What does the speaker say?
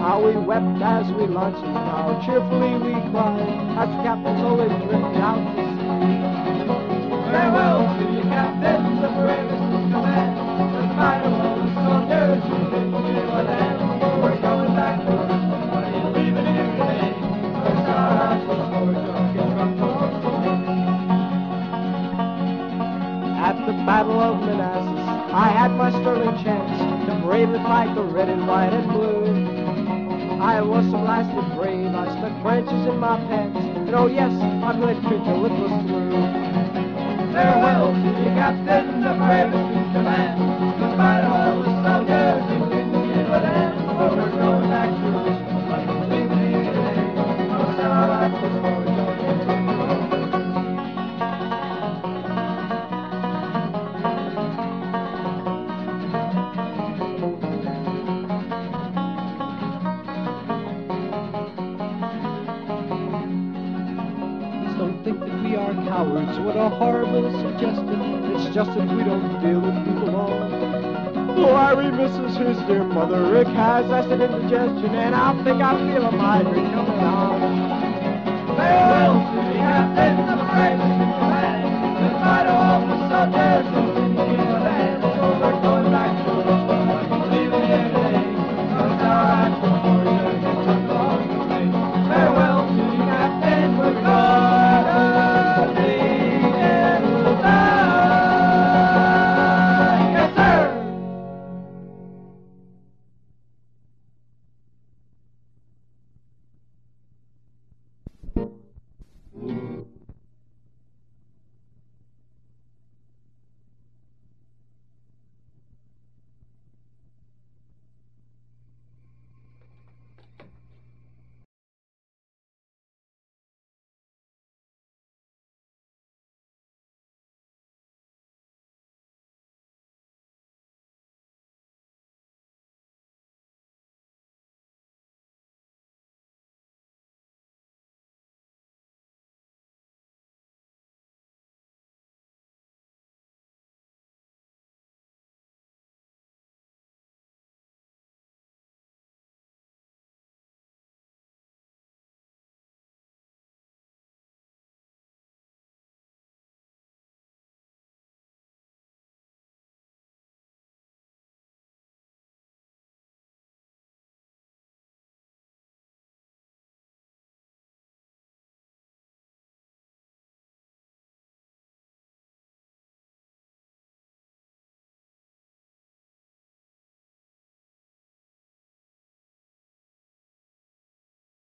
How we wept as we lunched, and how cheerfully we cried as the captain slowly drifted out to sea. Farewell to you, captain, the bravest command. The might of all the soldiers who did you a land. We're going back to work, what are you leaving here today? First our hearts will score, drunken from At the Battle of Manassas, I had my sterling chance to brave the flag, the red and white and blue. I was so blasted brave, I stuck branches in my pants, and oh yes, I'm gonna treat your lipless through. Farewell to you, captain, the bravest in command. Goodbye to all the soldiers who didn't give a damn. Oh, we're going back to Richmond, like we're leaving here today. Oh, our rifles for Don't think that we are cowards, what a horrible suggestion. It's just that we don't deal with people all. Oh, Irene misses his dear mother. Rick has acid indigestion, and I think I feel a migraine coming on. Farewell to the captain of the bravest in command. Goodbye to all the soldiers.